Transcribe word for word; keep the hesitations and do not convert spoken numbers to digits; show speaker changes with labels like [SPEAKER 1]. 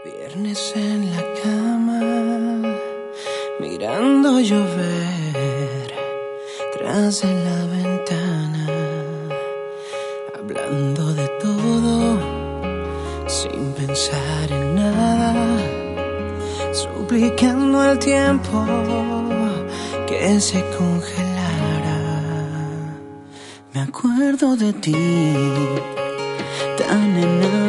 [SPEAKER 1] Viernes en la cama, mirando llover tras de la ventana, hablando de todo, sin pensar en nada, suplicando al tiempo que se congelara. Me acuerdo de ti, tan enamorada,